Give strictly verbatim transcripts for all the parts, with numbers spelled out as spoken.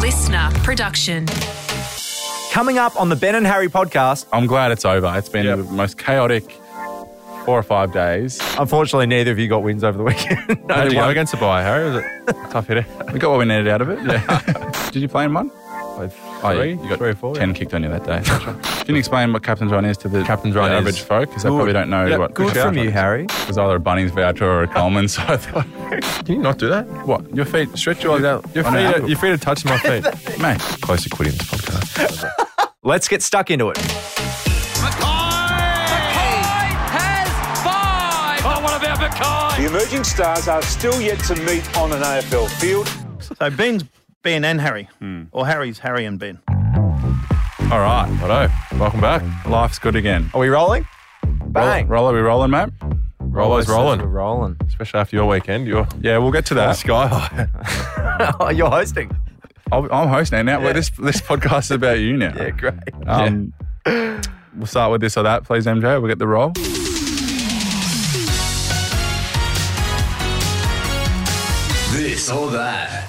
listener production. Coming up on the Ben and Harry podcast. I'm glad it's over. It's been Yep. the most chaotic four or five days. Unfortunately, neither of you got wins over the weekend. How did you go against the bye, Harry? Was it tough hitter? We got what we needed out of it. Yeah. Did you play in one? Played Oh, yeah. three, You got three or four. ten yeah. kicked on you that day. Can you explain what Captain's Run is to the, Captain's the Run is- average folk? Because they probably don't know Yep, what Good Captain's from Run you, is. Harry. It was either a Bunnings voucher or a Coleman, so I thought, Can you not do that? what? Your feet, stretch your legs out. Your on feet, an are, angle. your feet are touching my feet. Mate, Close to quitting this podcast. Let's get stuck into it. The emerging stars are still yet to meet on an A F L field. So Ben's Ben and Harry, or Harry's Harry and Ben. all right. Righto. Welcome back. Life's good again. Are we rolling? Bang. Roll, are we rolling, mate? Roller's rolling. We're rolling. Especially after your weekend. You're Yeah, we'll get to that. sky high. Oh, you're hosting. I'll, I'm hosting now. Yeah. Well, this this podcast is about you now. Yeah, great. Um, We'll start with this or that, please, M J. We'll get the roll. This or that.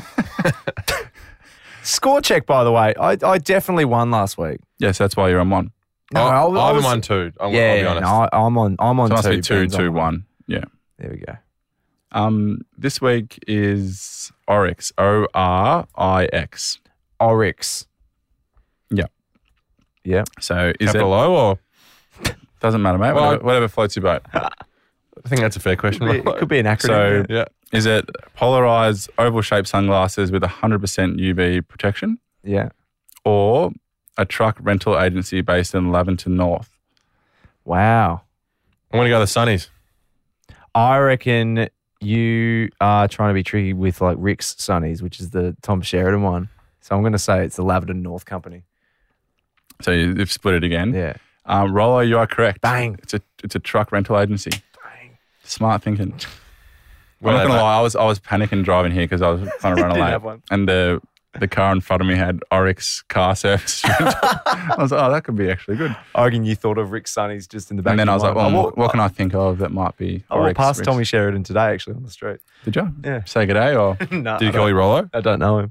Score check, by the way. I, I definitely won last week. Yes, that's why you're on one. No, I, I I was- haven't won two. I'm, yeah, I'll be honest. no, I, I'm on. I'm on So it must two. be two, Ben's on two, one. Yeah. There we go. Um, this week is Oryx. O R I X. Oryx. Yeah. Yeah. So is Capital it? O or? Doesn't matter, mate. Well, whatever, whatever floats your boat. I think that's a fair question. It could be an acronym. So Yeah. is it polarized oval-shaped sunglasses with one hundred percent U V protection, yeah. or a truck rental agency based in Laverton North? Wow. I'm going to go the Sunnies. I reckon you are trying to be tricky with like Rick's Sunnies, which is the Tom Sheridan one. So I'm going to say it's the Laverton North Company. So you- you've split it again. Yeah. Um, Rollo, you are correct. Bang. It's a it's a truck rental agency. Bang. Smart thinking. Well, I'm not gonna that- lie, I was I was panicking driving here because I was trying to run Didn't late, have one. and the the car in front of me had Oryx car service. I was like, oh, that could be actually good. I reckon you thought of Rick's Sunnies just in the back And then of I was your like, well, mind. I what, what can I think of that might be I walked Oryx? past Rick's? Tommy Sheridan today actually on the street. Did you? Yeah. Say good day or? no, Did you I, call don't, you Rollo? I don't know him.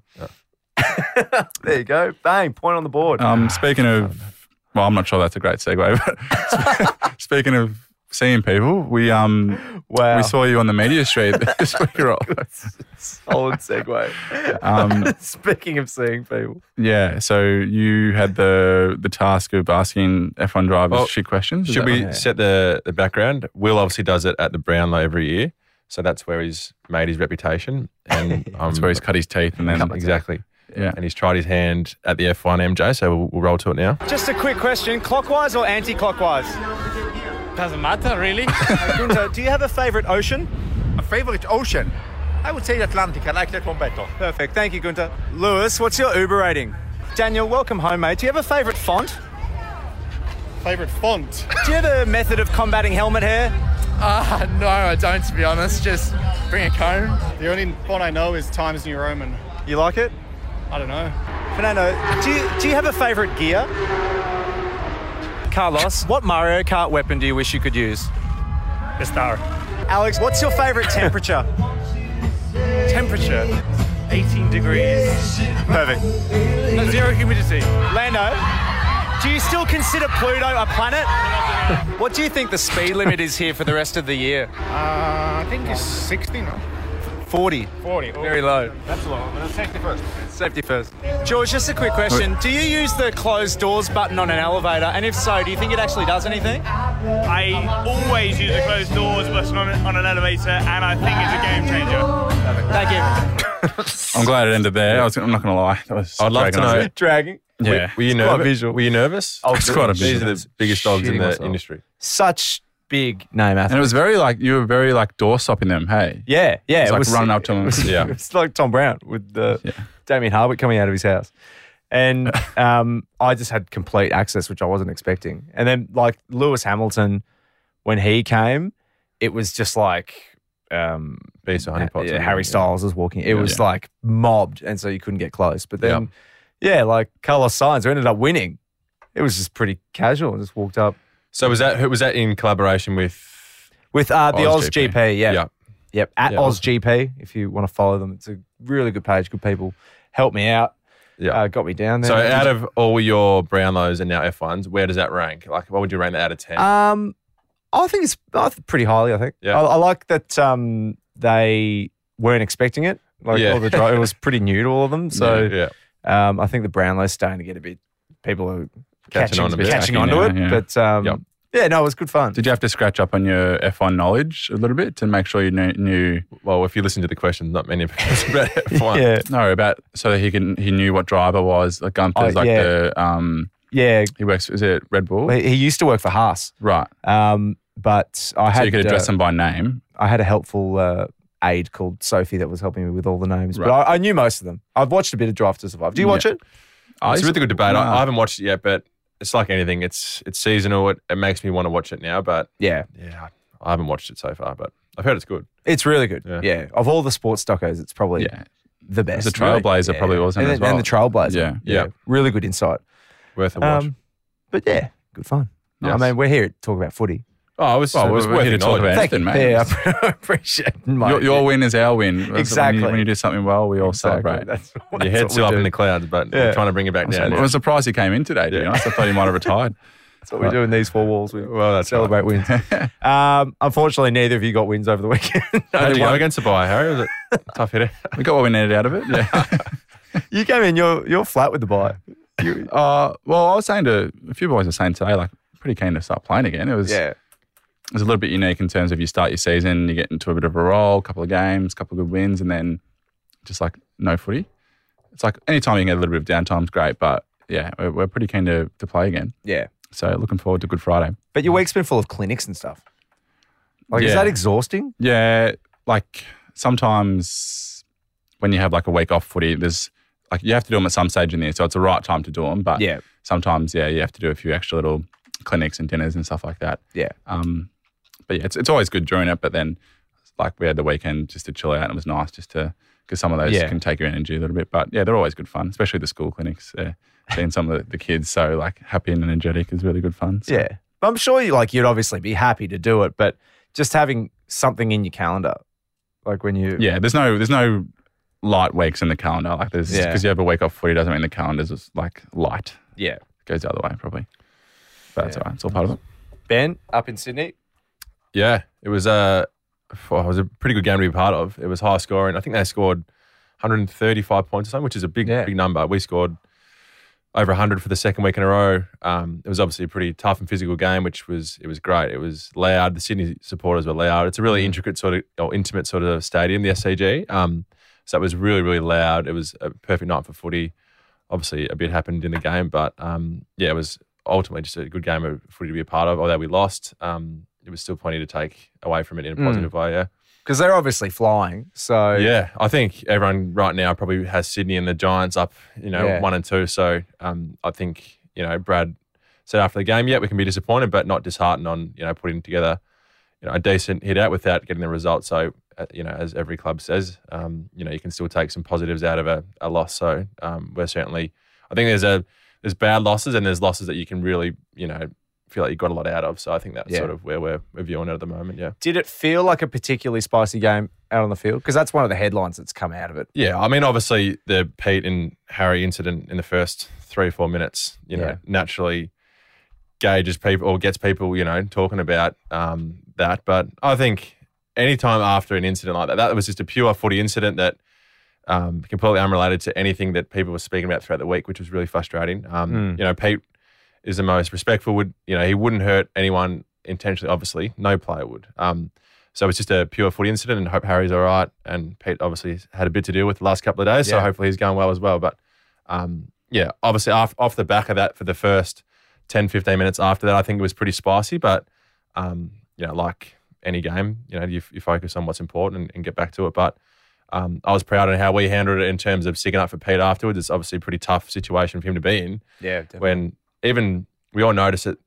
There you go. Bang. Point on the board. Um, speaking of, well, I'm not sure that's a great segue, but speaking of seeing people, we um wow. we saw you on the media street this week. Rollo. Solid segue. Um, Speaking of seeing people. Yeah, so you had the the task of asking F one drivers Well, shit questions. Is Should that we right? set the, the background? Will obviously does it at the Brownlow every year. So that's where he's made his reputation. And um, That's where he's cut his teeth and then Exactly. Yeah. And he's tried his hand at the F one, M J, so we'll, we'll roll to it now. Just a quick question: clockwise or anti-clockwise? Doesn't matter, really. Gunter, do you have a favourite ocean? A favorite ocean? I would say Atlantic. I like that one better. Perfect. Thank you, Gunter. Lewis, what's your Uber rating? Daniel, welcome home, mate. Do you have a favourite font? Favorite font? Do you have a method of combating helmet hair? Ah, no, I don't, to be honest. Just bring a comb. The only one I know is Times New Roman. You like it? I don't know. Fernando, do you, do you have a favourite gear? Carlos, what Mario Kart weapon do you wish you could use? The star. Alex, what's your favourite temperature? Temperature? eighteen degrees. Perfect. No, zero humidity. Lando, do you still consider Pluto a planet? What do you think the speed limit is here for the rest of the year? Uh, I think it's sixty now. forty. forty. Oh, Very low. That's low. But it's safety first. Safety first. George, just a quick question. Do you use the closed doors button on an elevator? And if so, do you think it actually does anything? I always use a closed doors button on, on an elevator, and I think it's a game changer. Thank you. I'm glad it ended there. I was, I'm not going to lie. That was I'd love to dragging on a know. bit. Dragging. Yeah. Were you quite nervous? visual. Were you nervous? Oh, It's quite a These visual. are the biggest dogs in Shitting the myself. industry. Such big name athletes. And it was very like, you were very like door stopping them, hey? Yeah, yeah. It's it like was running up to him. It was, Yeah. it's like Tom Brown with the Yeah. Damien Hardwick coming out of his house. And um, I just had complete access, which I wasn't expecting. And then like Lewis Hamilton, when he came, it was just like um, Beast of Honeypots. yeah, Harry Styles was walking. It was Yeah. like mobbed, and so you couldn't get close. But then, yeah, like Carlos Sainz, who ended up winning, it was just pretty casual. Just walked up So was that who was that in collaboration with? with uh, the Oz Oz G P. G P. Yeah, Yeah. Yep, at Yeah, OzGP, if you want to follow them. It's a really good page, good people. Helped me out. Yeah. Uh, got me down there. So out of all your Brownlows and now F ones, where does that rank? Like, what would you rank that out of ten? Um, I think it's I think pretty highly, I think. Yeah. I, I like that um, they weren't expecting it. Like Yeah. all the dri- it was pretty new to all of them. So yeah. um, I think the Brownlow's starting to get a bit, people are Catching catching, on a bit. catching Catching onto now, it. yeah. But um, Yep. yeah, no, it was good fun. Did you have to scratch up on your F one knowledge a little bit to make sure you knew, knew Well, if you listen to the questions, not many of us about F one. Yeah, no about so that he can he knew what driver was like Gunther's Oh, like yeah. the um yeah. he works is it Red Bull He he used to work for Haas, right um, but I had so you could address uh, them by name. I had a helpful uh, aide called Sophie that was helping me with all the names. But Right. I, I knew most of them. I've watched a bit of Drive to Survive. Do you watch Yeah. it? It's a really good debate. I, No. I haven't watched it yet, but it's like anything. It's it's seasonal. It, it makes me want to watch it now, but Yeah. yeah, I haven't watched it so far, but I've heard it's good. It's really good. Yeah. Yeah. Of all the sports docos, it's probably Yeah, the best. the Trailblazer really. probably wasn't and, as then- and well. the Trailblazer. Yeah. Yeah. Really good insight. Worth a watch. Um, but yeah, good fun. I Yes. mean, we're here to talk about footy. oh, I was, Well, it was we're worth here to talk acknowledging. about Thank you. Aston, mate. Yeah, I appreciate my, Your, your win is our win. That's When Exactly. you, when you do something well, we all Exactly. celebrate. That's, Your that's head's what still we up do. in the clouds, but Yeah. we're trying to bring it back down. I was surprised he came in today, to be Yeah. honest. I thought he might have retired. That's what we do in these four walls. We Well, that's celebrate wins. Um, unfortunately, neither of you got wins over the weekend. How did Only you go one. against the buy, Harry? Was it a tough hitter? We got what we needed out of it. Yeah. You came in, you're, you're flat with the bye. You, Uh, well, I was saying to a few boys were saying today, like, pretty keen to start playing again. It was yeah. it was a little bit unique in terms of you start your season, you get into a bit of a roll, a couple of games, a couple of good wins, and then just like no footy. It's like anytime you can get a little bit of downtime is great, but yeah, we're, we're pretty keen to, to play again. Yeah. So looking forward to Good Friday. But your week's been full of clinics and stuff. Like, is Yeah. that exhausting? Yeah, like sometimes when you have like a week off footy, there's like you have to do them at some stage in the year, so it's the right time to do them. But Yeah. sometimes, yeah, you have to do a few extra little clinics and dinners and stuff like that. Yeah. Um, but yeah, it's it's always good during it. But then, like we had the weekend just to chill out, and it was nice just to because some of those Yeah. can take your energy a little bit. But yeah, they're always good fun, especially the school clinics. Yeah, seeing some of the, the kids so like happy and energetic is really good fun. So. Yeah. But I'm sure you like you'd obviously be happy to do it, but just having something in your calendar, like when you Yeah, there's no there's no light weeks in the calendar. Like there's Yeah. because you have a week off footy doesn't mean the calendar's just like light. yeah. It goes the other way probably. But that's Yeah. all right. It's all part of it. Ben up in Sydney. Yeah, it was a well, it was a pretty good game to be part of. It was high scoring. I think they scored one hundred thirty-five points or something, which is a big Yeah. big number. We scored over one hundred for the second week in a row. Um, it was obviously a pretty tough and physical game, which was it was great. It was loud. The Sydney supporters were loud. It's a really intricate sort of or intimate sort of stadium, the S C G. Um, so it was really really loud. It was a perfect night for footy. Obviously, a bit happened in the game, but um, yeah, it was ultimately just a good game of footy to be a part of. Although we lost, um, it was still plenty to take away from it in a positive way. Yeah. Because they're obviously flying. So Yeah, I think everyone right now probably has Sydney and the Giants up, you know, Yeah. one and two. So um, I think, you know, Brad said after the game, yeah, we can be disappointed, but not disheartened on, you know, putting together, you know, a decent hit out without getting the result. So, uh, you know, as every club says, um, you know, you can still take some positives out of a, a loss. So um, we're certainly, I think there's a there's bad losses and there's losses that you can really, you know, feel like you got a lot out of. So I think that's Yeah. sort of where we're, we're viewing it at the moment. Yeah. did it feel like a particularly spicy game out on the field? Because that's one of the headlines that's come out of it. Yeah, I mean, obviously the Pete and Harry incident in the first three or four minutes, you know, Yeah. naturally gauges people or gets people, you know, talking about um, that. But I think anytime after an incident like that, that was just a pure footy incident that um, completely unrelated to anything that people were speaking about throughout the week, which was really frustrating. Um, Mm. You know, Pete is the most respectful. Would you know he wouldn't hurt anyone intentionally. Obviously, no player would. Um, so it's just a pure footy incident, and hope Harry's all right. And Pete obviously had a bit to deal with the last couple of days, so Yeah. hopefully he's going well as well. But um, yeah, obviously off, off the back of that, for the first ten, fifteen minutes after that, I think it was pretty spicy. But um, you know, like any game, you know, you, you focus on what's important and, and get back to it. But um, I was proud of how we handled it in terms of sticking up for Pete afterwards. It's obviously a pretty tough situation for him to be in. Yeah, definitely. When even we all noticed that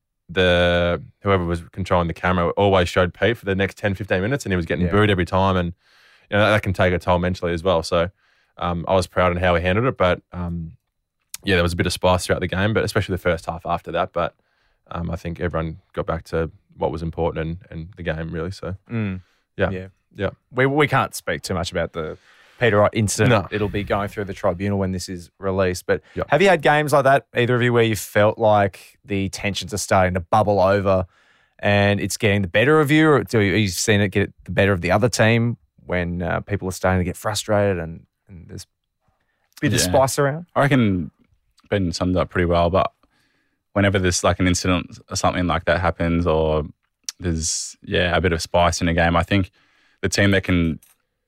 the whoever was controlling the camera always showed Pete for the next ten, fifteen minutes, and he was getting Yeah. booed every time, and you know that, that can take a toll mentally as well. So um, I was proud in how we handled it, but um, yeah, there was a bit of spice throughout the game, but especially the first half after that. But um, I think everyone got back to what was important and, and the game really. So Mm. yeah. Yeah. Yeah. we we can't speak too much about the Peter Wright incident. No. It'll be going through the tribunal when this is released. But Yep. have you had games like that, either of you, where you felt like the tensions are starting to bubble over and it's getting the better of you, or have you seen it get the better of the other team when uh, people are starting to get frustrated and, and there's a bit of Yeah. spice around? I reckon Ben summed it up pretty well, but whenever there's like an incident or something like that happens, or there's, yeah, a bit of spice in a game, I think the team that can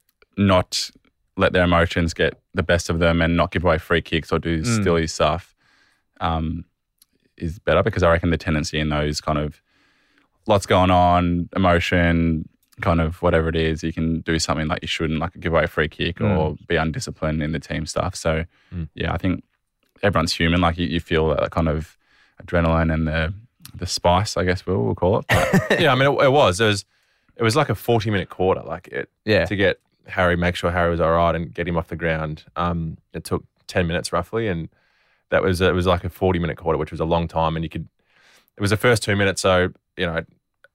not let their emotions get the best of them and not give away free kicks or do Mm. silly stuff um, is better, because I reckon the tendency in those kind of lots going on, emotion, kind of whatever it is, you can do something like you shouldn't, like give away a free kick Mm. or be undisciplined in the team stuff. So, Mm. yeah, I think everyone's human. Like you, you feel that kind of adrenaline and the the spice, I guess we'll, we'll call it. But Yeah, I mean, it, it was. It was it was like a forty-minute quarter. Like it Yeah. to get Harry, make sure Harry was all right and get him off the ground. Um, it took ten minutes roughly, and that was it was like a forty-minute quarter, which was a long time. And you could, it was the first two minutes, so you know,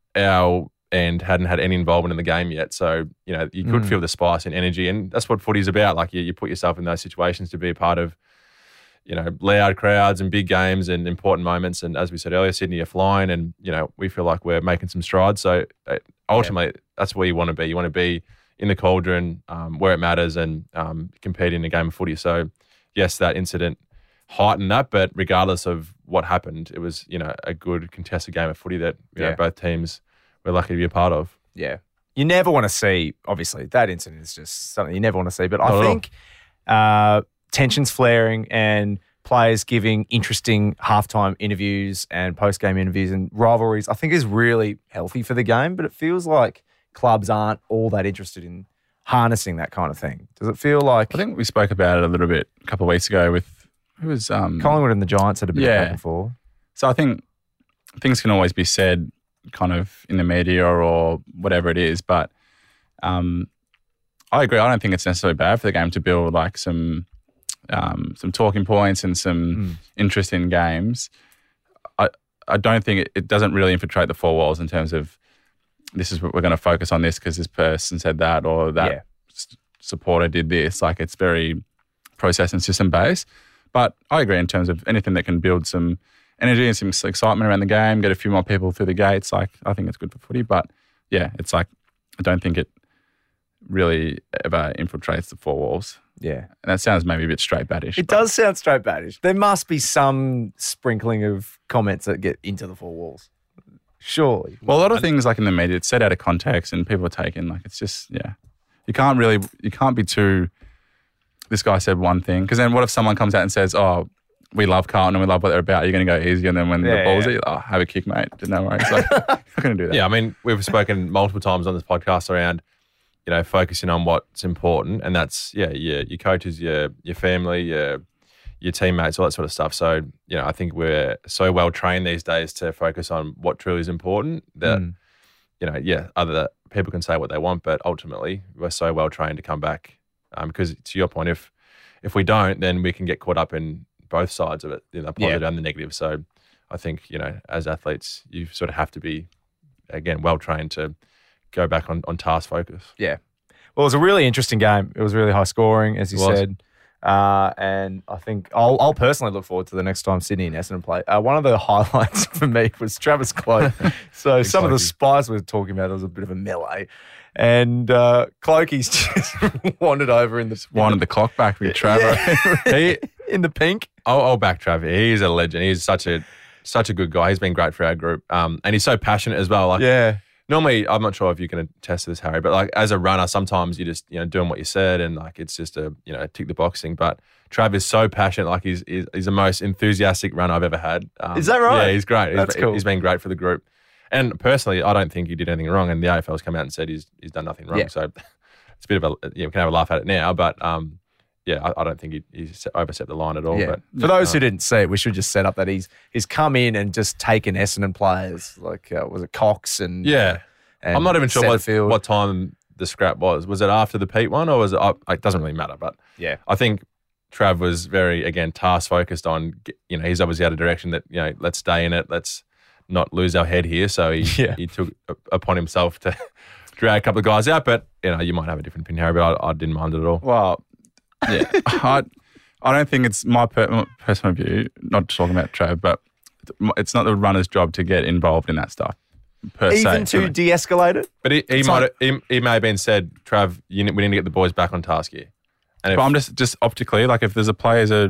our end hadn't had any involvement in the game yet, so you know you could Mm. feel the spice and energy, and that's what footy's about. Like you, you put yourself in those situations to be a part of, you know, loud crowds and big games and important moments. And as we said earlier, Sydney are flying, and you know we feel like we're making some strides. So uh, ultimately, that's where you want to be. You want to be in the cauldron um, where it matters and um, compete in a game of footy. So yes, that incident heightened that, but regardless of what happened, it was, you know, a good contested game of footy that you Yeah. know both teams were lucky to be a part of. Yeah. You never want to see, obviously, that incident is just something you never want to see. But Not at I all. think uh, tensions flaring and players giving interesting halftime interviews and post-game interviews and rivalries, I think is really healthy for the game. But it feels like clubs aren't all that interested in harnessing that kind of thing. Does it feel like I think we spoke about it a little bit a couple of weeks ago with, who was... Um, Collingwood and the Giants had a bit Yeah. of back and forth? So I think things can always be said kind of in the media or whatever it is, but um, I agree. I don't think it's necessarily bad for the game to build like some um, some talking points and some Mm. interest in games. I I don't think it, it doesn't really infiltrate the four walls in terms of this is what we're going to focus on this because this person said that or that Yeah. s- supporter did this. Like it's very process and system based. But I agree in terms of anything that can build some energy and some excitement around the game, get a few more people through the gates. Like I think it's good for footy. But yeah, it's like I don't think it really ever infiltrates the four walls. Yeah. And that sounds maybe a bit straight baddish. It but does sound straight baddish. There must be some sprinkling of comments that get into the four walls. Surely. Well, a lot of things like in the media, it's set out of context and people are taken like it's just yeah. You can't really you can't be too. This guy said one thing because then what if someone comes out and says, "Oh, we love Carlton and we love what they're about." You're going to go easy, and then when Yeah, the ball's yeah. at you, oh, have a kick, mate. No worries. Like, you're not going to do that. Yeah, I mean, we've spoken multiple times on this podcast around, you know, focusing on what's important, and that's yeah, your your coaches, your your family, your your teammates, all that sort of stuff. So, you know, I think we're so well trained these days to focus on what truly is important that, Mm. you know, yeah, other people can say what they want, but ultimately we're so well trained to come back. Um, because to your point, if if we don't, then we can get caught up in both sides of it, you know, the positive Yeah. and the negative. So I think, you know, as athletes, you sort of have to be, again, well trained to go back on, on task focus. Yeah. Well, it was a really interesting game. It was really high scoring, as you It was. said. Uh, and I think I'll, I'll personally look forward to the next time Sydney and Essendon play. Uh, one of the highlights for me was Travis Cloke. So some of the Clokey. spies we were talking about, it was a bit of a melee. And uh, Clokey's just wandered over in the Winded the clock back with Trevor. He, in the pink. I'll, I'll back Trav. He's a legend. He's such a such a good guy. He's been great for our group, um, and he's so passionate as well. Like Yeah. normally, I'm not sure if you can attest to this, Harry, but like as a runner, sometimes you just you know doing what you said, and like it's just a you know tick the box thing. But Trav is so passionate. Like he's he's, he's the most enthusiastic runner I've ever had. Um, Is that right? Yeah, he's great. He's- That's cool. He's been great for the group. And personally, I don't think he did anything wrong. And the A F L's come out and said he's he's done nothing wrong. Yeah. So it's a bit of a you know, we can have a laugh at it now, but um, yeah, I, I don't think he, he's overstepped the line at all. Yeah. But For those uh, who didn't see it, we should just set up that he's he's come in and just taken Essendon players like uh, was it Cox and yeah, and I'm not even sure what, Setterfield. what time the scrap was. Was it after the Pete one or was it? Uh, it doesn't really matter, but Yeah. I think Trav was very again task focused on. You know, he's obviously had a direction that you know, let's stay in it. Let's not lose our head here. So he Yeah. he took upon himself to drag a couple of guys out. But you know, you might have a different opinion, Harry, but I, I didn't mind it at all. Well, yeah, I, I don't think it's my per, personal view, not talking about Trav, but it's not the runner's job to get involved in that stuff, per se. Even to de-escalate it? But he, he It's might like- have, he, he may have been said, Trav, you, ne- we need to get the boys back on task here. And if, But I'm just, just optically, like if there's a player's a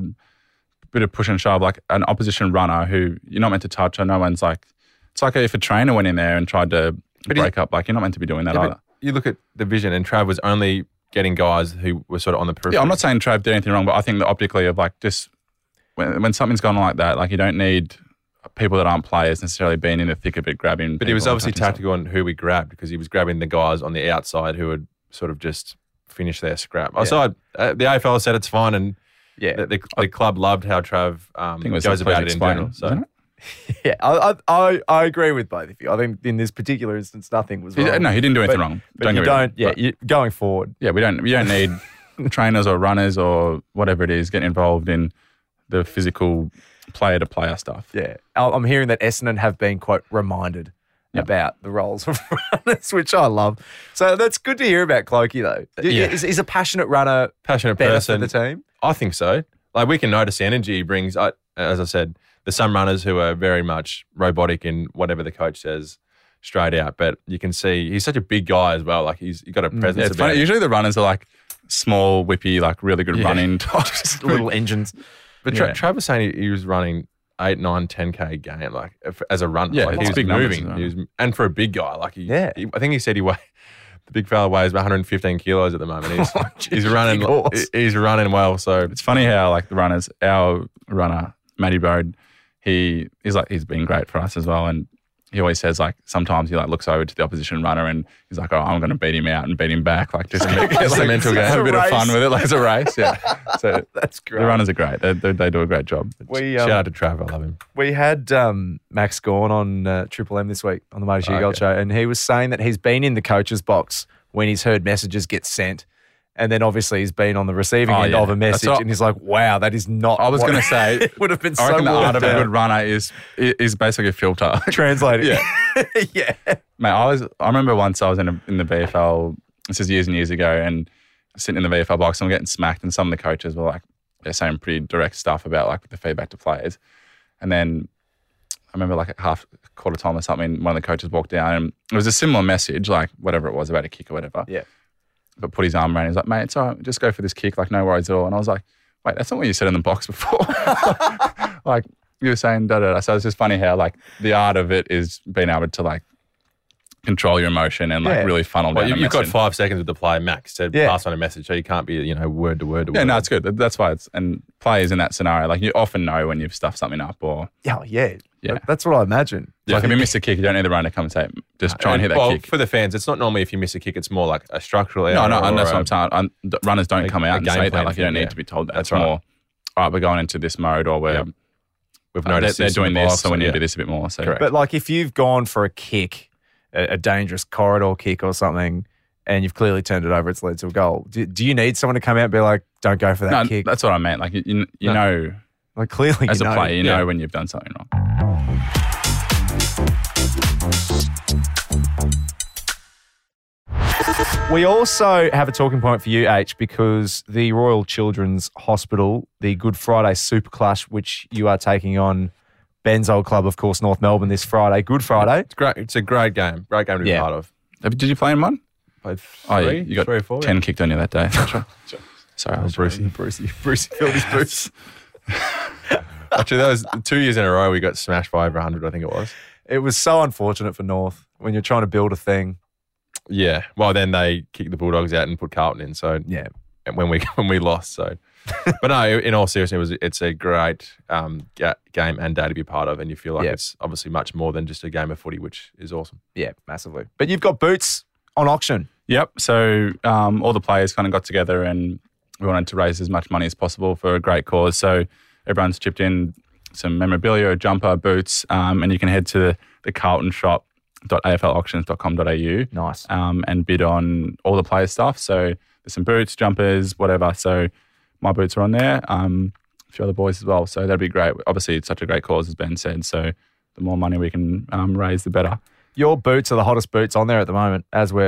bit of push and shove, like an opposition runner who you're not meant to touch, or no one's like, it's like if a trainer went in there and tried to But break he- up, like you're not meant to be doing that yeah, either. but you look at the vision, and Trav was only getting guys who were sort of on the periphery. Yeah, I'm not saying Trav did anything wrong, but I think that optically of like just when, when something's gone on like that, like you don't need people that aren't players necessarily being in the thick of it, grabbing. But he was people and obviously touching stuff. tactical on who we grabbed because he was grabbing the guys on the outside who had sort of just finished their scrap. I saw uh, the A F L said it's fine, and Yeah. the, the, the club loved how Trav um, I think it was goes the about players it in explaining, general. So. wasn't it? Yeah, I, I I agree with both of you. I think in this particular instance, nothing was He- wrong. no, he didn't do anything But- wrong. But Don't you get me wrong. don't, yeah, But- you, going forward. Yeah, we don't we don't need trainers or runners or whatever it is getting involved in the physical player to player stuff. Yeah. I- I'm hearing that Essendon have been, quote, reminded Yeah. about the roles of runners, which I love. So that's good to hear about Clokey, though. Yeah. Is, is a passionate runner Passionate better person. for the team? I think so. Like we can notice the energy he brings. I, as I said, there's some runners who are very much robotic in whatever the coach says straight out. But you can see he's such a big guy as well. Like he's, he's got a presence Yeah, it's about funny. him. Usually the runners are like small, whippy, like really good Yeah. running. Just little engines. But Tra- Yeah. Trav was saying he, he was running eight, nine, ten K game, like if, as a runner. Yeah, like, it's he was big numbers moving. as well. He was, and for a big guy, like he, Yeah. he- I think he said he weighed, the big fella weighs about one hundred fifteen kilos at the moment. He's, Oh, geez, he's running, big horse. he's running well. So It's funny how like the runners, our runner, Matty Bode, he he's like he's been great for us as well. And he always says like sometimes he like looks over to the opposition runner and he's like, oh, I'm going to beat him out and beat him back. Like just make, It's a like, mental game. have a It's bit a of fun race. with it. Like it's a race. Yeah. So That's great. the runners are great. They, they, they do a great job. We, shout um, out to Trav. I love him. We had um, Max Gorn on uh, Triple M this week on the Motor Gold Okay. Show, and he was saying that he's been in the coach's box when he's heard messages get sent. And then obviously he's been on the receiving Oh, end yeah. of a message, That's what- and he's like, "Wow, that is not." I was what- going to say, it would have been I so reckon the art watered of a down. good runner is is basically a filter. Translating. Yeah. yeah. Mate, I was. I remember once I was in a, in the V F L. This is years and years ago, and sitting in the V F L box, and I'm getting smacked, and some of the coaches were like, they're saying pretty direct stuff about like the feedback to players, and then I remember like at half quarter time or something, one of the coaches walked down, and it was a similar message, like whatever it was about a kick or whatever. Yeah. But put his arm around. He's like, mate, it's all right. Just go for this kick. Like no worries at all. And I was like, wait, that's not what you said in the box before. Like you were saying, da da da. So it's just funny how like the art of it is being able to like control your emotion and like Yeah. really funnel Well, down you, a you've got message. five seconds with the play max to Yeah. pass on a message, so you can't be, you know, word to word to Yeah, word. no, it's good. That's why it's and players in that scenario, like you often know when you've stuffed something up or Yeah, yeah. Yeah. That- That's what I imagine. yeah. like if you miss a kick, you don't need the runner to come and say, just try and hit that well, kick. for the fans, it's not normally if you miss a kick, it's more like a structural error. No, no, or and that's a- what I'm saying. I'm, the runners don't a- come a out and game say that. plan Like you don't thing, need yeah. to be told that. That's It's right. more, all right, we're going into this mode or we're Yeah. We've uh, they're, noticed they're this in doing the this, box, so we need yeah. to do this a bit more. So Correct. But like if you've gone for a kick, a, a dangerous corridor kick or something, and you've clearly turned it over, it's led to a goal. Do, do you need someone to come out and be like, "Don't go for that no, kick"? that's what I meant. Like you, you, you No. know, Like clearly, as you a know. player, you Yeah. know when you've done something wrong. We also have a talking point for you, H, because the Royal Children's Hospital, the Good Friday Super Clash, which you are taking on Ben's old club, of course, North Melbourne this Friday. Good Friday. It's great. It's a great game. Great game to be Yeah. part of. Have- Did you play in one? Played Oh, yeah, three, you got three or four. ten kicked on you that day. Sorry, I Oh, was Brucey, Brucey, Brucey filled his boots. Actually, that was two years in a row we got smashed by over one hundred, I think it was. It was so unfortunate for North when you're trying to build a thing. Yeah. Well, then they kicked the Bulldogs out and put Carlton in. So Yeah. when we when we lost. So, but no, in all seriousness, it was it's a great um, ga- game and day to be part of, and you feel like Yeah. it's obviously much more than just a game of footy, which is awesome. Yeah, massively. But you've got boots on auction. Yep. So um, all the players kind of got together and we wanted to raise as much money as possible for a great cause. So everyone's chipped in some memorabilia, a jumper, boots, um, and you can head to the, the carlton shop dot a f l auctions dot com dot a u Nice. um, and bid on all the player stuff. So there's some boots, jumpers, whatever. So my boots are on there. Um, a few other boys as well. So that'd be great. Obviously, it's such a great cause, as Ben said. So the more money we can um, raise, the better. Your boots are the hottest boots on there at the moment as we're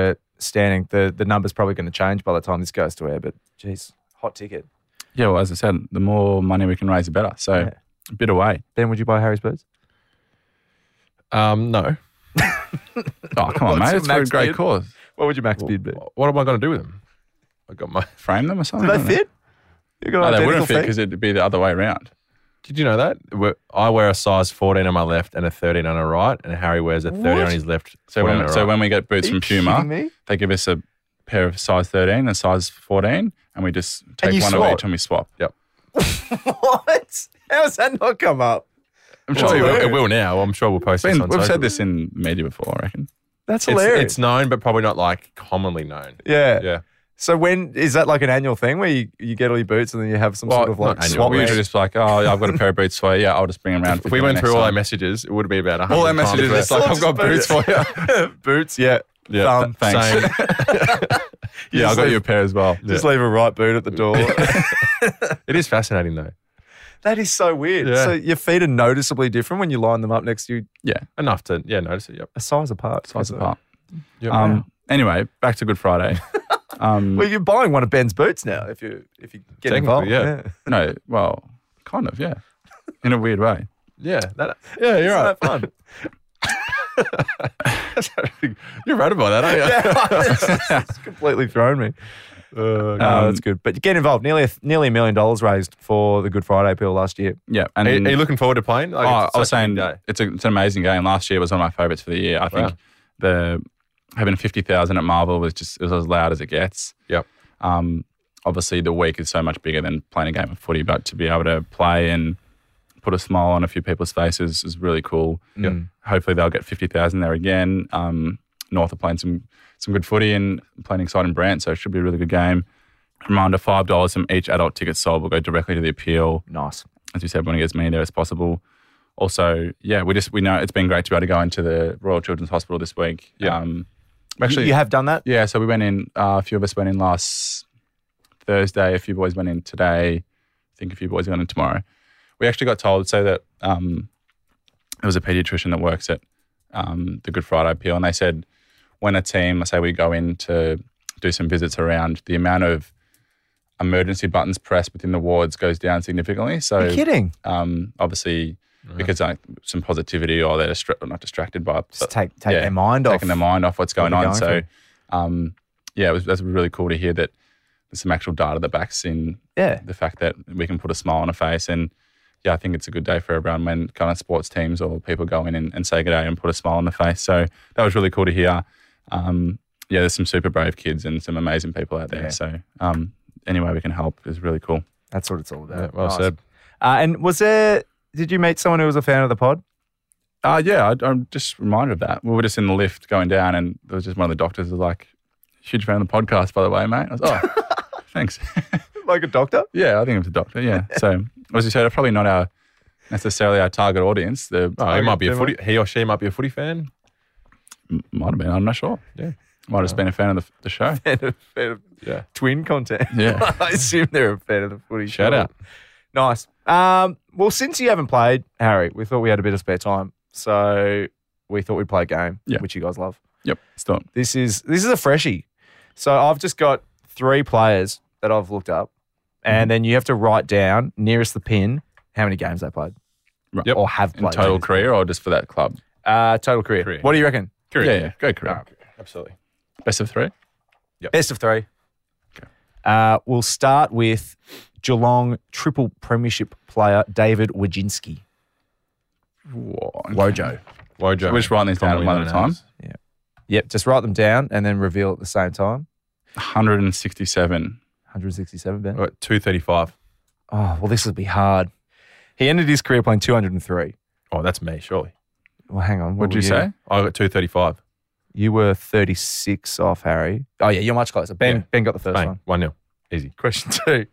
outstanding. The the number's probably going to change by the time this goes to air, but geez, hot ticket. Yeah, well, as I said, the more money we can raise, the better. So Yeah. a bit away. Ben, would you buy Harry's boots? Um, no. Oh, come on, What's mate. your It's for a max great bid? cause. What would your max bid be? What am I going to do with them? I got my. Frame them or Do something. they I don't know. fit? You got No, they identical wouldn't fit feet? because it'd be the other way around. Did you know that? We're- I wear a size fourteen on my left and a thirteen on my right, and Harry wears a thirty What? on his left. So fourteen when, on the so right. when we get boots Are you from Puma, kidding me? they give us a pair of size thirteen and size fourteen, and we just take you one swap? of each and we swap. Yep. What? How has that not come up? I'm sure it will, it will now. I'm sure we'll post this Ben, on we've social. said this in media before, I reckon. That's It's, hilarious. it's known, but probably not like commonly known. yeah. Yeah. So when is that like an annual thing where you, you get all your boots and then you have some Well, sort of like not annual. swap We meet? usually just like, oh, yeah, I've got a pair of boots for you. Yeah, I'll just bring them around. If we went through all our messages, it would be about a hundred. all our messages, times it's like, worth. I've got boots for you. boots, yeah. Yeah, Thumb. Thanks. Same. Yeah, I just got leave- you a pair as well. Just leave a right boot at the door. It is fascinating though. That is so weird. Yeah. So your feet are noticeably different when you line them up next to you, Yeah, Enough to yeah notice it. Yep. a size apart. size So- apart. Yep. Um, anyway, back to Good Friday. Um, Well, you're buying one of Ben's boots now if you if you get involved. Technically, yeah. no, well, kind of, yeah, in a weird way. yeah. That, yeah. You're right. Isn't that fun? You're right about that, aren't you? It's completely thrown me. Uh, No, Um, that's good. But you get involved. Nearly a, nearly a million dollars raised for the Good Friday appeal last year. Yeah, and are, you- are you looking forward to playing? Like, Oh, it's I was such a saying big day. it's, a, it's an amazing game. Last year was one of my favourites for the year. I think Wow. the having fifty thousand at Marvel was just it was as loud as it gets. Yep. Um, obviously, the week is so much bigger than playing a game of footy, but to be able to play and put a smile on a few people's faces is really cool. Yep. Hopefully, they'll get fifty thousand there again. Um, North are playing some some good footy and playing exciting Brant, so it should be a really good game. Reminder: five dollars from each adult ticket sold will go directly to the appeal. Nice. As you said, we want to get as many there as possible. Also, yeah, we just we know it's been great to be able to go into the Royal Children's Hospital this week. Yeah. Um, Actually, you have done that? yeah. So we went in. Uh, a few of us went in last Thursday. A few boys went in today. I think a few boys are going in tomorrow. We actually got told so that um, there was a paediatrician that works at um, the Good Friday appeal, and they said when a team, I say we go in to do some visits around, the amount of emergency buttons pressed within the wards goes down significantly. So Are you kidding? um, obviously, because like some positivity or they're distra- not distracted by Just take take their mind off. taking their mind off what's going they're on. going so, through. um, yeah, it was that's really cool to hear that there's some actual data that backs in Yeah. the fact that we can put a smile on a face. And yeah, I think it's a good day for everyone when kind of sports teams or people go in and, and say good day and put a smile on the face. So that was really cool to hear. Um, yeah, there's some super brave kids and some amazing people out there. Yeah. So um, any way we can help is really cool. That's what it's all about. Yeah, well Nice. said. Uh, and was there, did you meet someone who was a fan of the pod? Uh, yeah, I, I'm just reminded of that. We were just in the lift going down, and there was just one of the doctors was like, "Huge fan of the podcast, by the way, mate." I was, "Oh, thanks." Like a doctor? Yeah, I think it was a doctor. Yeah. So as you said, probably not our necessarily our target audience. The Oh, he might be a demo. footy. He or she might be a footy fan. m- might have been. I'm not sure. Yeah. Might have just been a fan of the, the show. Fan of, fan of Yeah. twin content. Yeah. I assume they're a fan of the footy. Shout sure. out. Nice. Um, well, since you haven't played, Harry, we thought we had a bit of spare time. So we thought we'd play a game, Yeah. which you guys love. Yep. Stop. This is this is a freshie. So I've just got three players that I've looked up, and Mm-hmm. then you have to write down nearest the pin how many games they played. Right. Yep. Or have In played. total career or just for that club? Uh, total career. Career. What do you reckon? Yeah, yeah. Great career. Absolutely. Best of three. Best of three. Okay. Uh, we'll start with Geelong triple premiership player David Wojcinski. Whoa, okay. Wojo. Wojo. We're just writing these down Commonly one at a known time. as. Yep, just write them down and then reveal at the same time. one hundred sixty-seven. one hundred sixty-seven, Ben. What, two thirty-five. Oh, well, this would be hard. He ended his career playing two hundred three. Oh, that's me, surely. Well, hang on. What What did you were say? I got two thirty-five. You were thirty-six off, Harry. Oh, yeah, you're much closer. Ben, Yeah. Ben got the first Bang. one. one nil. Easy. Question two.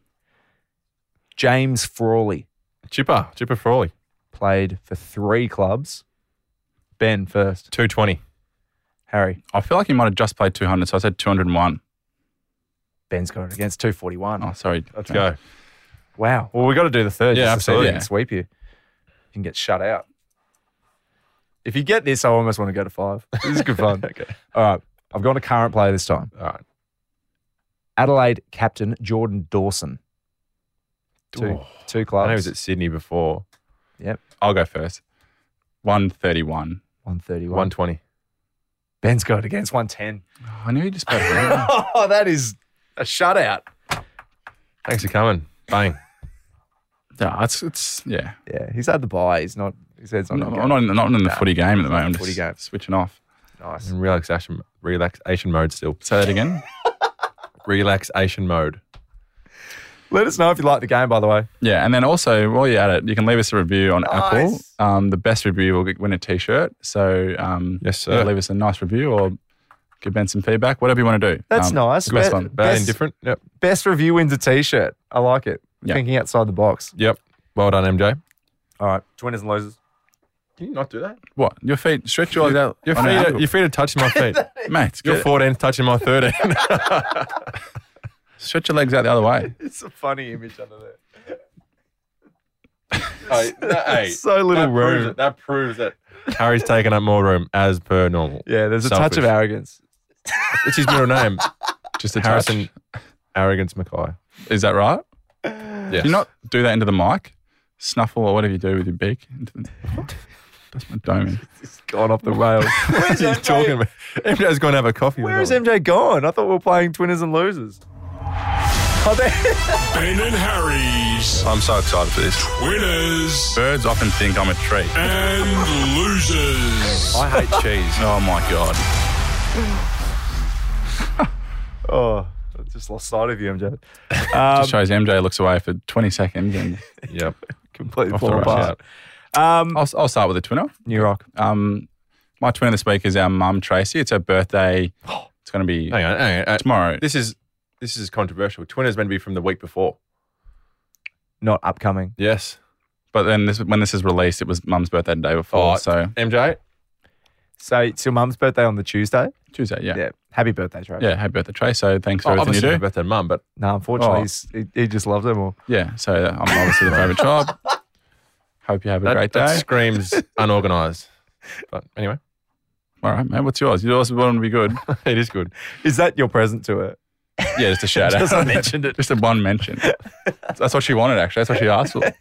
James Frawley Chipper. Chipper Frawley. played for three clubs. Ben first. two twenty. Harry. I feel like he might have just played two hundred, so I said two hundred one. Ben's got it against two forty-one. Oh, sorry. Let's go. Wow. Well, we've got to do the third. Yeah, just to see if we absolutely. can sweep you. You can get shut out. If you get this, I almost want to go to five. This is good fun. Okay. All right. I've gone to current player this time. All right. Adelaide captain Jordan Dawson. Two, Oh. two I clubs. know he was at Sydney before. Yep, I'll go first. one thirty-one. one thirty-one. one twenty. Ben's got it against one ten. Oh, I knew he just played him. Oh, that is a shutout. Thanks for coming. Bang. Yeah, it's, it's, yeah. Yeah, he's had the bye. He's not, he said it's I'm not not, gonna I'm go. not, in, not in the Nah, footy game at the not moment. I'm footy just game. switching off. Nice. In relaxation, relaxation mode still. Say that again. Relaxation mode. Let us know if you like the game, by the way. Yeah, and then also while you're at it, you can leave us a review on Apple. Nice. Um, the best review will get- win a T-shirt. So um, Yes, sir. yeah, leave us a nice review or give Ben some feedback. Whatever you want to do. That's Um, nice. the best Be- one. Bad Best- and different. Yep. Best review wins a T-shirt. I like it. Yeah. Thinking outside the box. Yep. Well done, M J. All right, winners and losers. Can you not do that? What? Your feet? Stretch yours out. Your on feet, an are, ankle. your feet are touching my feet. Mate, You're get- fourteen touching my thirteen. stretch your legs out the other way. It's a funny image under there. hey, that, hey, So little that proves room. it. That proves that Harry's taken up more room as per normal. Yeah, there's a touch of Selfish. arrogance. It's his middle name. Just a Harrison touch. Arrogance Mackay. Is that right? Yes. Do you not do that into the mic? Snuffle or whatever you do with your beak? Into the, that's my dome in. It's gone off the rails. Where's He's talking about M J's going to have a coffee. Where or is something. M J gone? I thought we were playing Twinners and Losers. Oh, there. Ben and Harry's I'm so excited for this. winners Birds often think I'm a tree. and losers. I hate cheese. Oh my God. Oh, I just lost sight of you, M J. Um, Just shows M J looks away for twenty seconds and Yep. completely off the falling rails. apart. Um, I'll, I'll start with the twinner. New Rock. Um, my twinner this week is our mum, Tracy. It's her birthday. It's going to be Hang on, hang on. Uh, tomorrow. This is this is controversial. Twinner's meant to be from the week before. Not upcoming. Yes. But then this, when this is released, it was mum's birthday the day before. Oh, so M J, So it's your mum's birthday on the Tuesday? Tuesday, yeah. Yeah. Happy birthday, Trey. Yeah, happy birthday, Trey. So thanks for oh, everything obviously you happy do. birthday to mum, but No, unfortunately, Oh. he's, he, he just loves them all. Yeah, so I'm obviously the favourite child. Hope you have a that, great that day. screams unorganised. But anyway, All right, mate. What's yours? You also want to be good. it is good. Is that your present to her? Yeah, just a shout out. Just I mentioned it. Just a one mention. That's what she wanted, actually. That's what she asked for.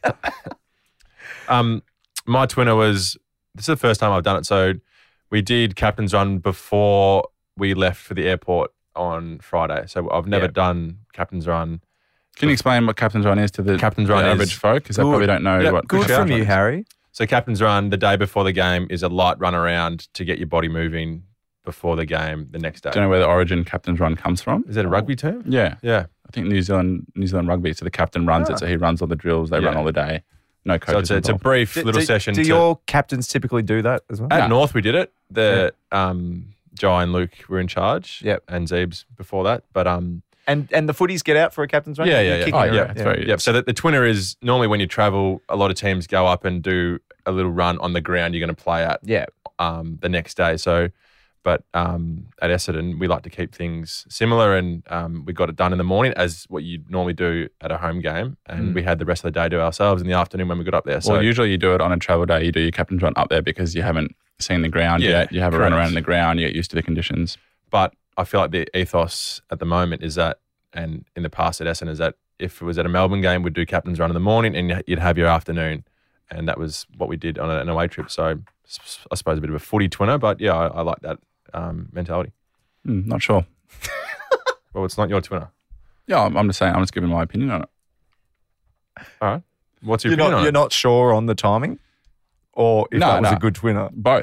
Um, my twinner was, this is the first time I've done it. So we did Captain's Run before we left for the airport on Friday. So I've never Yeah. done Captain's Run. Can you explain what Captain's Run is to the, Captain's the Run is average folk? Because they good. probably don't know Yeah, what Good Captain's from Run you, is. Harry. So Captain's Run the day before the game is a light run around to get your body moving before the game the next day. Do you know where the origin Captain's Run comes from? Is that a rugby term? Yeah. Yeah. I think New Zealand New Zealand rugby. So the captain runs Ah. it. So he runs all the drills. They Yeah. run all the day. No So coaches it's a, it's a involved. brief Do, little do- session. Do to, your captains typically do that as well? At No. North we did it. The um, Jai and Luke were in charge. Yep. And Zeebs before that. But um, And and the footies get out for a captain's run? Yeah, You're yeah, yeah. kicking Oh, it yeah. around. It's very, yeah. So the, the twinner is normally when you travel, a lot of teams go up and do a little run on the ground you're going to play at Yeah. um, the next day. So, but um, at Essendon, we like to keep things similar, and um, we got it done in the morning as what you normally do at a home game, and Mm. we had the rest of the day to ourselves in the afternoon when we got up there. So Well, usually you do it on a travel day. You do your captain's run up there because you haven't seen the ground Yeah, yet. You have a run correct. around in the ground. You get used to the conditions. but I feel like the ethos at the moment is that, and in the past at Essendon, is that if it was at a Melbourne game, we'd do captain's run in the morning, and you'd have your afternoon, and that was what we did on an away trip. So I suppose a bit of a footy twinner, but yeah, I, I like that um, mentality. Hmm, not sure. Well, it's not your twinner. Yeah, I'm, I'm just saying. I'm just giving my opinion on it. All right. What's your You're opinion not, on you're it? not sure on the timing? Or if No, that was no. a good twinner? Both.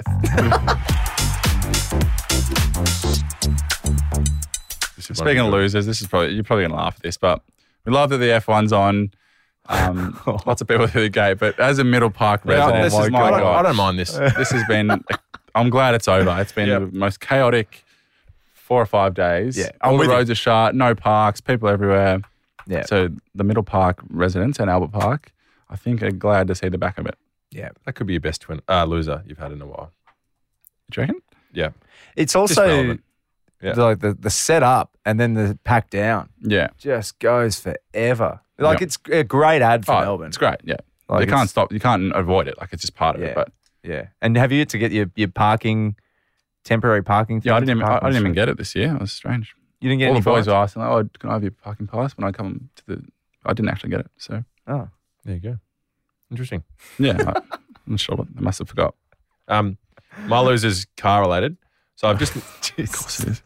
This is Speaking one of good- losers, this is probably you're probably going to laugh at this, but we love that the F one's on. Um, lots of people through the gate, but as a Middle Park Yeah, resident, this my is God. I, don't, I don't mind this. this has been. I'm glad it's over. It's been Yep. the most chaotic four or five days. Yeah, I'm all the with you. roads are shut, no parks, people everywhere. Yeah. So the Middle Park residents and Albert Park, I think, are glad to see the back of it. Yeah. That could be your best twin uh, loser you've had in a while. Do you reckon? Yeah. It's also relevant. Yeah. the, like the, the setup and then the pack down Yeah. just goes forever. Like Yeah. it's a great ad for Oh, Melbourne. it's great. Yeah. Like, you can't it's- stop. You can't avoid it. Like it's just part of Yeah. it. But Yeah. And have you to get your, your parking temporary parking. Yeah, I thing didn't to even, I, park I on didn't the even street? get it this year. It was strange. You didn't get All any the boys fines? were asking, "Oh, can I have your parking pass?" When I come to the, I didn't actually get it. So Oh, There you go. Interesting. yeah, I, I'm not sure. What, I must have forgot. Um, my loser's car related. So I've just, Of course it is.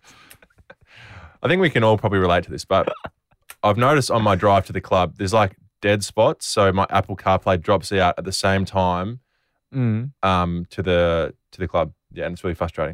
I think we can all probably relate to this, but I've noticed on my drive to the club, there's like dead spots. So my Apple CarPlay drops out at the same time mm. um, to the to the club. Yeah, and it's really frustrating.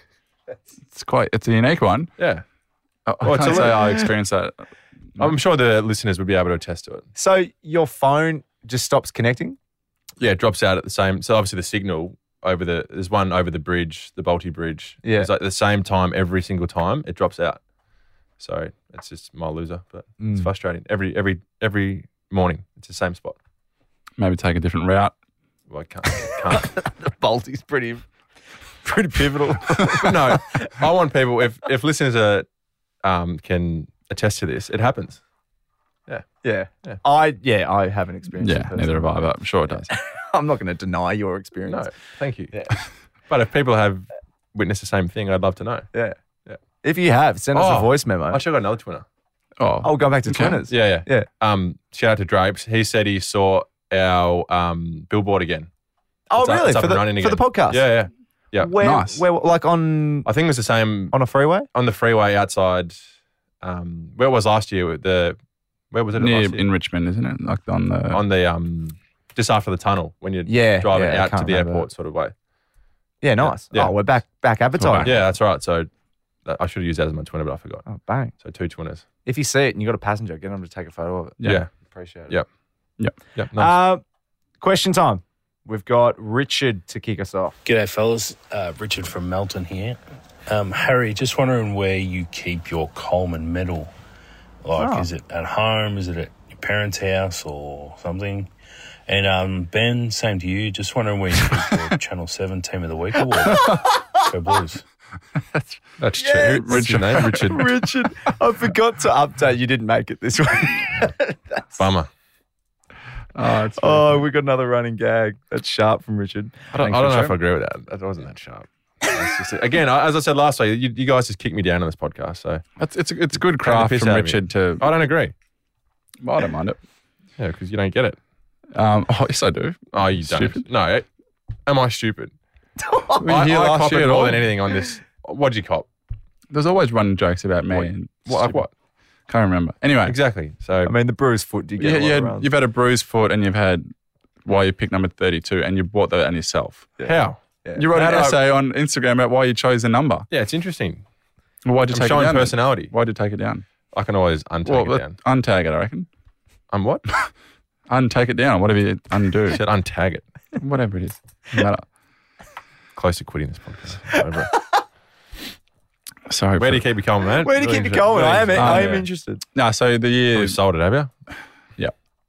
It's quite. It's a unique one. Yeah. I, I Well, it's can't a say little- I experienced that. I'm sure the listeners would be able to attest to it. So your phone just stops connecting? Yeah, it drops out at the same. So obviously the signal over the there's one over the bridge, the Balti Bridge. Yeah. It's like the same time every single time it drops out. So it's just my loser, but it's Mm. frustrating. Every every every morning, it's the same spot. Maybe take a different route. Well, I can't. can't. The Balti's pretty, pretty pivotal. But no, I want people. If if listeners are um, can attest to this, it happens. yeah. Yeah. I yeah, I haven't experienced it. Yeah, neither have I, but I'm sure it does. I'm not going to deny your experience. No, thank you. Yeah. But if people have witnessed the same thing, I'd love to know. Yeah. Yeah. If you have, send us a Oh, voice memo. I should have got another twinner. Oh, I'll go back to Okay. Twinners. Yeah, yeah, Yeah. Um, shout out to Drapes. He said he saw our um, billboard again. Oh, It's up- really? it's up for, and the, running for the again. podcast? Yeah, yeah, yeah. Where, Nice. where, like on I think it was the same on a freeway? on the freeway outside. Um, where it was last year? The where was it? near last year? in Richmond, isn't it? Like on the. on the um, just after the tunnel when you're Yeah, driving yeah, I out to can't the remember airport, that. sort of way. Yeah, nice. Yeah. Oh, we're back back advertising. Yeah, that's right. So that, I should have used that as my twinner, but I forgot. Oh, bang. So two twinners. If you see it and you got a passenger, get them to take a photo of it. Yeah. Appreciate it. Yep. Yep. Yep. Nice. Uh, question time. We've got Richard to kick us off. G'day, fellas. Uh, Richard from Melton here. Um, Harry, just wondering where you keep your Coleman medal. Like, Oh. is it at home? Is it at your parents' house or something? And um, Ben, same to you. Just wondering where you keep your Channel seven Team of the Week award. Go Blues. That's Yes. true. What's your name? Richard. Richard, I forgot to update. You didn't make it this week. Bummer. Oh, it's Oh, we got another running gag. That's sharp from Richard. I don't, Thanks, I don't know Richard. if I agree with that. That wasn't that sharp. That's just it. Again, I- as I said last week, you, you guys just kicked me down on this podcast, so It's it's it's good the craft piss from out of me. Richard to. I don't agree. Well, I don't mind it. Yeah, because you don't get it. Um, oh, yes, I do. Oh, you don't. Stupid. No, am I stupid? We I, hear I last cop year it at more all. than anything on this. What'd you cop? There's always running jokes about me. What? And What? Like stupid. what? Can't remember. Anyway, Exactly. So I mean, the bruised foot, you get yeah, a lot yeah, of runs. you've had a bruised foot and you've had why you picked number thirty-two and you bought that on yourself. how? You wrote How an do I- essay on Instagram about why you chose the number. Yeah, it's interesting. Well, why'd you I'm take it showing down? then? personality. Why'd you take it down? I can always untake well, it let- down. untag it, I reckon. Um, what? Untake it down. Whatever you undo. I said untag it. Whatever it is. Doesn't matter. Close to quitting this podcast. Over it. Sorry. Where do you for- keep it going, man? Where do you Really keep it interested- going? really I am, interested. I Oh, am yeah. interested. No, so the year. You've sold it, have you? Yeah.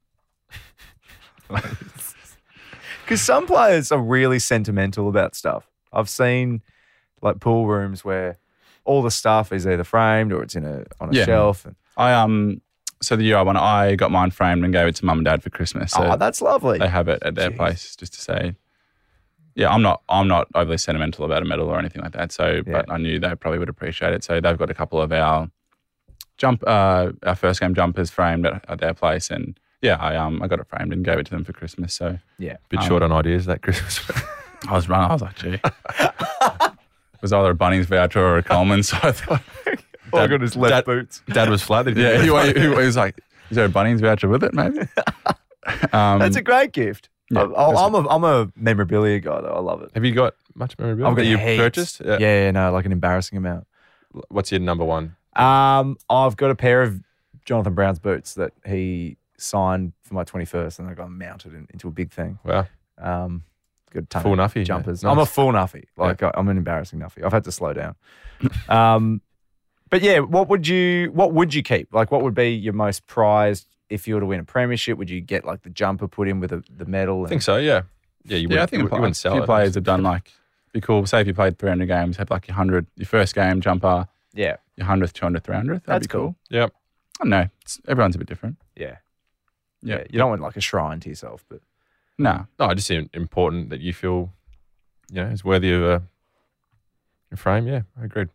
Because some players are really sentimental about stuff. I've seen like pool rooms where all the stuff is either framed or it's in a on a Yeah. shelf. And, I um. So the year I won, I got mine framed and gave it to mum and dad for Christmas. So oh, that's lovely. they have it at their Jeez. place just to say. Yeah, I'm not. I'm not overly sentimental about a medal or anything like that. So, Yeah. but I knew they probably would appreciate it. So they've got a couple of our jump, uh, our first game jumpers framed at, at their place, and yeah, I um, I got it framed and gave it to them for Christmas. So Yeah. Bit Um, short on ideas that Christmas. I was running. I was like, gee, it was either a Bunnings voucher or a Coleman. So I thought, All I got his left Dad- boots. Dad was flat. Did yeah, he, he, he was like, is there a Bunnings voucher with it? Maybe. Um, That's a great gift. yeah, I- that's I'm a I'm a memorabilia guy though. I love it. Have you got much memorabilia I've got that you heaps. purchased? Yeah. yeah, no, like an embarrassing amount. What's your number one? Um, I've got a pair of Jonathan Brown's boots that he signed for my twenty-first, and I got them mounted in, into a big thing. Wow. Um, got a ton Full of nuffy, yeah. jumpers. Nice. I'm a full nuffy. Like I, I'm an embarrassing nuffy. I've had to slow down. um, but yeah, what would you what would you keep? Like, what would be your most prized if you were to win a premiership? Would you get like the jumper put in with a, the medal? I think so. Yeah. Yeah. You yeah, I wouldn't- think you, a, you wouldn't sell few it. players have done like, be cool. Say if you played three hundred games, have like your hundred, your first game jumper, Yeah, your hundredth, two hundredth, three hundredth. That'd That's be cool. cool. Yep. I don't know. It's, everyone's a bit different. yeah, Yeah. yeah. You don't want like a shrine to yourself, but No. No, I just think important that you feel, you know, is worthy of a In frame, yeah, I agreed.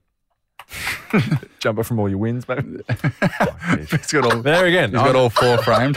Jumper from all your wins, mate. He's got all, There again. he's got all four framed.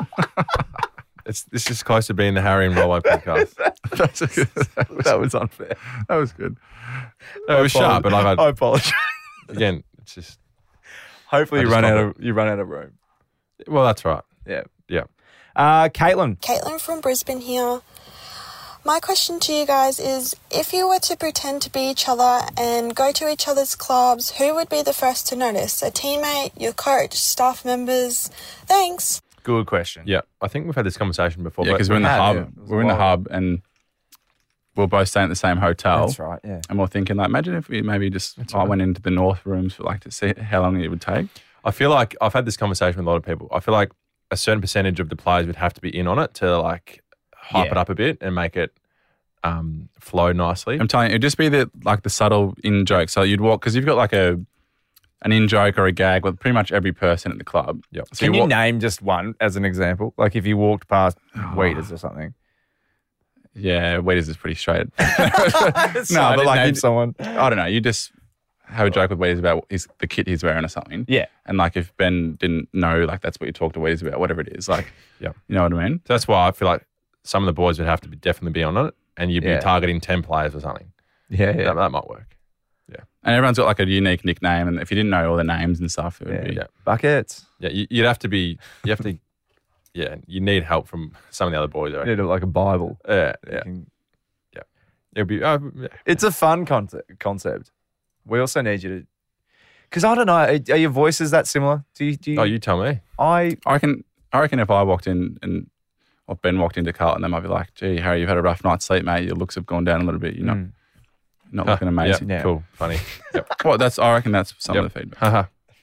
It's this is close to being the Harry and Rollo podcast. That's a good, that, was, That was unfair. that was good. No, it was sharp, but like I, I apologize. again, it's just Hopefully I you just run out fumbled. of you run out of room. well, that's right. Yeah. Yeah. Uh, Caitlin. Caitlin from Brisbane here. My question to you guys is, if you were to pretend to be each other and go to each other's clubs, who would be the first to notice? A teammate, your coach, staff members? Thanks. Good question. Yeah, I think we've had this conversation before. Yeah, but because we're in the have, hub. yeah. It was We're in the wild. hub, and we're both staying at the same hotel. That's right, yeah. And we're thinking, like, imagine if we maybe just I right. went into the north rooms for like to see how long it would take. I feel like I've had this conversation with a lot of people. I feel like a certain percentage of the players would have to be in on it to like hype Yeah. it up a bit and make it um, flow nicely. I'm telling you, it'd just be the like the subtle in joke. So you'd walk because you've got like a an in joke or a gag with pretty much every person at the club. Yep. So Can you walk- name just one as an example? Like if you walked past Weeders or something. Yeah, Weeders is pretty straight. no, but like name you- someone. I don't know. You just have a joke with Weeders about his, the kit he's wearing or something. Yeah. And like if Ben didn't know, like that's what you talk to Weeders about, whatever it is. Like, Yeah. you know what I mean? So that's why I feel like some of the boys would have to be, definitely be on it, and you'd Yeah. be targeting ten players or something. Yeah, That, yeah. that might work. And everyone's got like a unique nickname. And if you didn't know all the names and stuff, it would Yeah. be. Yeah, Buckets. yeah. You, you'd have to be. You have to. Yeah, you need help from some of the other boys. I You reckon. need a, like a Bible. Yeah, You yeah. can- It'd be. Uh, yeah. It's a fun concept. Concept. We also need you to, because I don't know, are, are your voices that similar? Do you? Do you Oh, you tell me. I I reckon, I reckon if I walked in and or Ben walked into Carlton, they might be like, gee, Harry, you've had a rough night's sleep, mate. Your looks have gone down a little bit. You're not, Mm. not looking amazing. Yeah, Yeah. cool, funny. Yep. Well, that's, I reckon that's some Yep. of the feedback. Haha.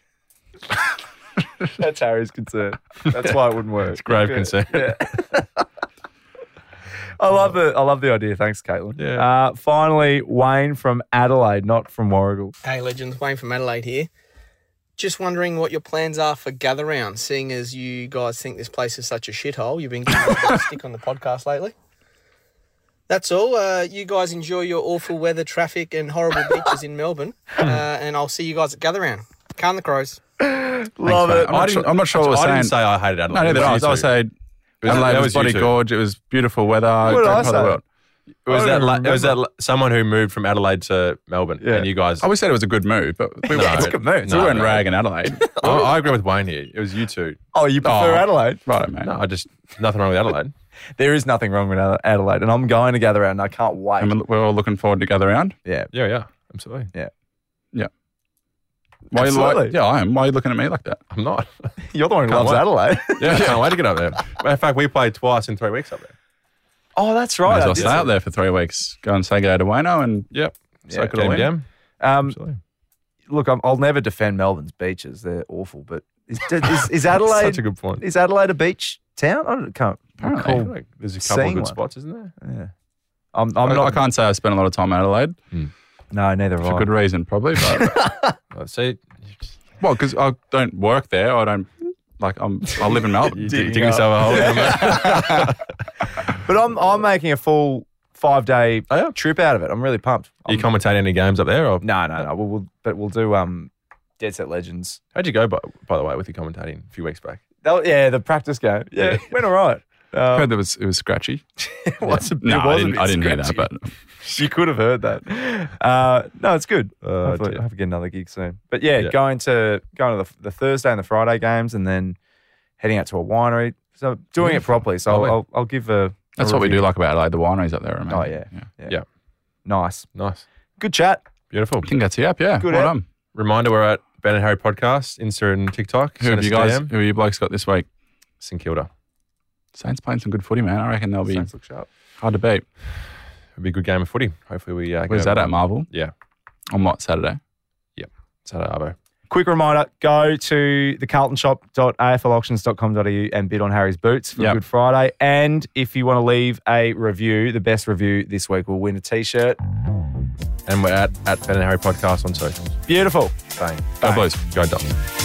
That's Harry's concern. That's why it wouldn't work. It's grave Yeah. concern. Yeah. I love the I love the idea. Thanks, Caitlin. Yeah. Uh, finally, Wayne from Adelaide, not from Warragul. Hey legends, Wayne from Adelaide here. Just wondering what your plans are for Gather Round, seeing as you guys think this place is such a shithole. You've been giving a bit of stick on the podcast lately. That's all. Uh, you guys enjoy your awful weather, traffic, and horrible beaches in Melbourne. Uh, and I'll see you guys at Gather Round. Calm the crows. Love mate. it. I'm I not, didn't- sure, I'm not sure what we're I saying. didn't say I hated Adelaide. No, neither It did I. was I you said two. Adelaide that was was you bloody two. gorge. It was beautiful weather. What did I great part of the say? world. It was I that. don't La- it was that remember. la- someone who moved from Adelaide to Melbourne, Yeah. and you guys. I always said it was a good move, but we, No, weren't- It's a good move. we No, weren't no. ragging Adelaide. I, I agree with Wayne here. It was you two. Oh, you prefer Oh. Adelaide? Right, mate. No, I just nothing wrong with Adelaide. There is nothing wrong with Ad- Adelaide, and I'm going to Gather Round, and I can't wait. And we're all looking forward to gather around. Yeah. Yeah, yeah, absolutely. Why are you Absolutely. like, yeah, I am. Why are you looking at me like that? I'm not. You're the one who Can't loves wait. Adelaide. Yeah, I can't wait to get up there. Matter of fact, we played twice in three weeks up there. Oh, that's Might right. as I well did stay see out there for three weeks. Go and say go to Wayno and Yep. so Yeah, could all Game in. jam. that. Um, Absolutely. look, I'm, I'll never defend Melbourne's beaches. They're awful. But is, is, is Adelaide Such a good point. is Adelaide a beach town? I don't, can't Apparently. I feel recall. like there's a couple of seeing good one. spots, isn't there? Yeah. I'm, I'm I, not. I can't say I spent a lot of time in Adelaide No, neither for have I. good reason, probably. But Uh, see, well, because I don't work there. I don't like. I'm. I live in Melbourne. you Digging dig yourself a hole. But I'm I'm making a full five day Oh, yeah? trip out of it. I'm really pumped. Are you I'm- commentating any games up there? Or no, no, no. We'll, we'll but we'll do um Dead Set Legends. how'd you go, by, by the way, with your commentating a few weeks back? That, yeah, the practice game. Yeah, Yeah. went all right. I Um, heard that was it was scratchy. it was a, No, it I was a didn't. bit I didn't hear that, scratchy. but You could have heard that. Uh, no, it's good. Uh, Hopefully, dear. I'll have to get another gig soon. But yeah, Yeah. going to going to the, the Thursday and the Friday games, and then heading out to a winery. So doing it properly. So I'll, Lovely. I'll, I'll give a. that's a what we review. do like about Adelaide. The wineries up there are amazing. Oh yeah, yeah. Yeah. nice, Nice. good chat. Beautiful. I think that's the app. Yeah. Good well app. done. Reminder, we're at Ben and Harry Podcast, Insta and TikTok. Who Send have us you a guys? D M. Who have you blokes got this week? St Kilda. Saints playing some good footy, man. I reckon they'll be Saints look sharp. hard to beat. It'll be a good game of footy. Hopefully we uh, get Where's over that at, them. Marvel? Yeah. On what, Saturday? It's at Arvo. Quick reminder, go to the carlton shop dot a f l auctions dot com dot a u and bid on Harry's boots for Yep. Good Friday. And if you want to leave a review, the best review this week will win a T-shirt. And we're at, at Ben and Harry Podcast on socials. Beautiful. Bang. Go Blues. Go Dogs.